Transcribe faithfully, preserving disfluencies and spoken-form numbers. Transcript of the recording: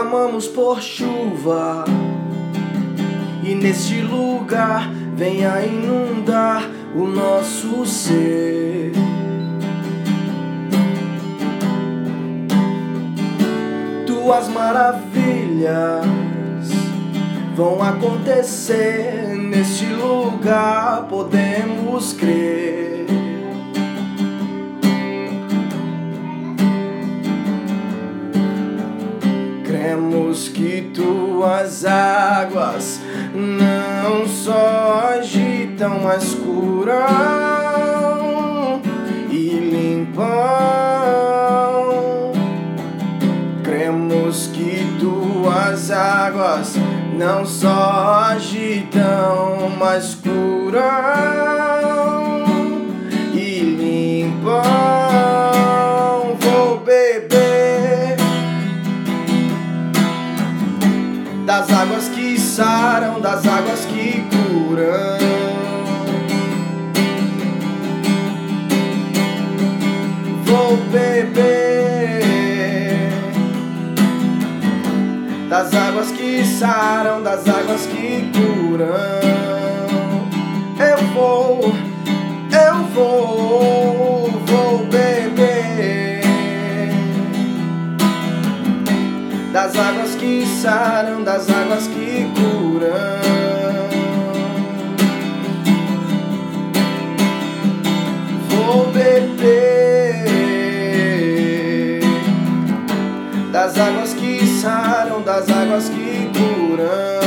clamamos por chuva, e neste lugar venha inundar o nosso ser. Tuas maravilhas vão acontecer neste lugar, podemos crer. Cremos que tuas águas não só agitam, mas curam e limpam. Cremos que tuas águas não só agitam, mas curam e limpam. Vou beber das águas que saram, das águas que curam. Vou beber das águas que saram, das águas que curam. Eu vou, eu vou, vou beber das águas que saram, das águas que curam. Vou beber das águas que saram, das águas que curam.